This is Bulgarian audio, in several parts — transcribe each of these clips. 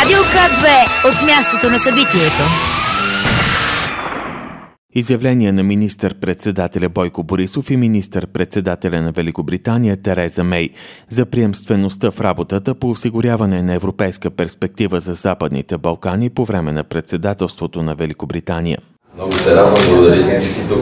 Радио К2 от мястото на събитието. Изявление на министър-председателя Бойко Борисов и министър-председателя на Великобритания Тереза Мей за приемствеността в работата по осигуряване на европейска перспектива за Западните Балкани по време на председателството на Великобритания. Много се радвам, благодаря, че си тук.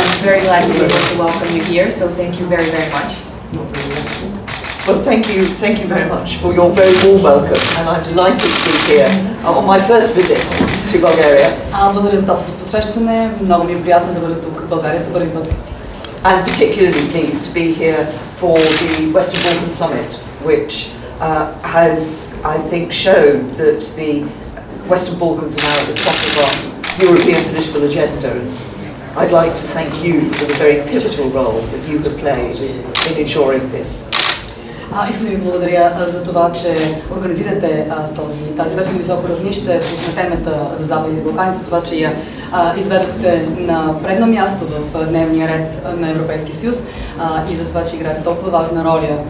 Well, thank you very much for your very warm welcome, and I'm delighted to be here on my first visit to Bulgaria. Благодаря за топлото посрещане. Много ми е приятно да бъда тук в България за първи път. And particularly pleased to be here for the Western Balkan Summit, which has, I think, shown that the Western Balkans are now at the top of our European political agenda. I'd like to thank you for the very pivotal role that you have played in ensuring this. Искам да ви благодаря за това, че организирате тази среща на високо равнище по темата за Западните Балкани, за това, че я изведохте на предно място в дневния ред на Европейския съюз и за това, че играете толкова важна роля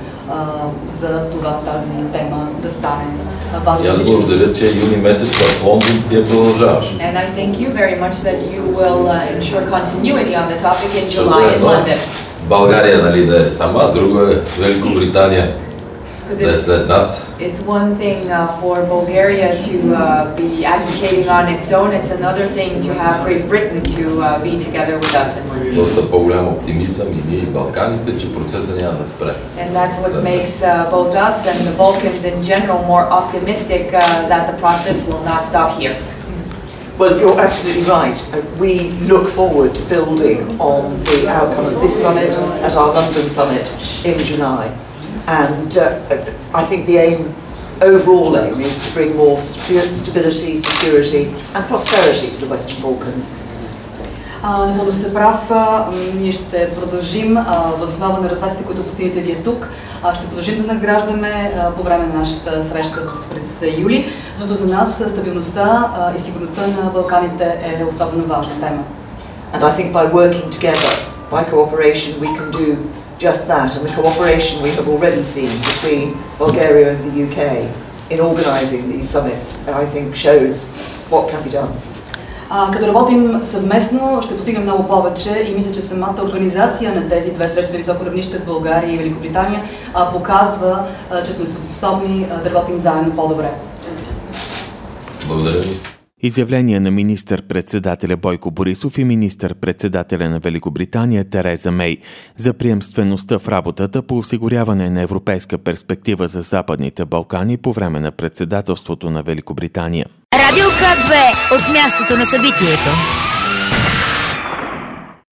за това тази тема да стане важна. Аз благодаря, че юни месец в Лондон ти я продължаваш. And I thank you very much that you will ensure continuity on the topic in July in London. България, нали, да е сама, друго е Великобритания да е след нас. It's one thing for Bulgaria to be advocating on its own. It's another thing to have Great Britain to be together with us in London. Доста по-голям оптимизъм и ние и Балканите, че процесът няма да спре. And that's what makes both us and the Balkans in general more optimistic that the process will not stop here. Well, you're absolutely right. We look forward to building on the outcome of this summit at our London summit in July. And I think the overall aim is to bring more stability, security and prosperity to the Western Balkans. Напълно сте прав. Ние ще продължим въз основа на резултатите, които постигнете вие тук. Ще продължим да награждаме по време на нашата среща през юли, защото за нас стабилността и сигурността на Балканите е особено важна тема. And I think by working together, by cooperation, we can do just that. And the cooperation we have already seen between Bulgaria and the UK in organising these summits, I think shows what can be done. Като работим съвместно, ще постигнем много повече и мисля, че самата организация на тези две срещи на високо равнище в България и Великобритания показва, че сме способни да работим заедно по-добре. Благодаря ви. Изявление на министър-председателя Бойко Борисов и министър-председателя на Великобритания Тереза Мей за приемствеността в работата по осигуряване на европейска перспектива за Западните Балкани по време на председателството на Великобритания. Радио К2 от мястото на събитието.